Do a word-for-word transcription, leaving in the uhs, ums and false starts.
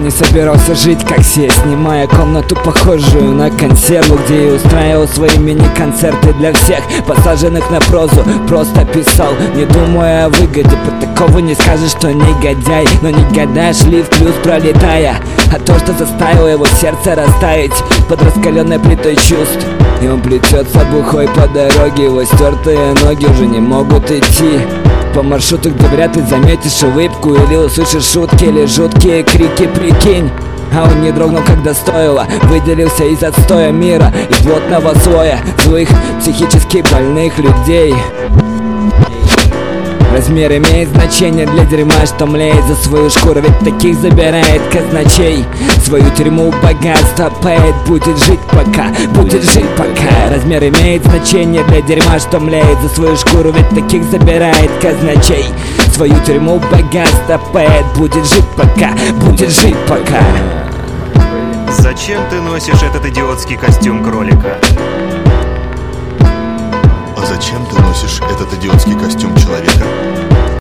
не собирался жить как все, снимая комнату, похожую на консерву, где и устраивал свои мини-концерты для всех посаженных на прозу. Просто писал, не думая о выгоде. Про такого не скажешь, что негодяй, но не года шли в плюс, пролетая. А то, что заставило его сердце растаять под раскаленной плитой чувств. И он плетется бухой по дороге, его стертые ноги уже не могут идти по маршруту, где вряд ли заметишь улыбку или услышишь шутки или жуткие крики, прикинь. А он не дрогнул, когда стоило, выделился из отстоя мира, из плотного слоя злых, психически больных людей. Размер имеет значение для дерьма, что млеет за свою шкуру, ведь таких забирает казначей. Свою тюрьму богатство поэт будет жить пока, будет жить пока. Размер имеет значение для дерьма, что млеет за свою шкуру, ведь таких забирает казначей. Свою тюрьму богатство поэт будет жить пока, будет жить пока. Зачем ты носишь этот идиотский костюм кролика?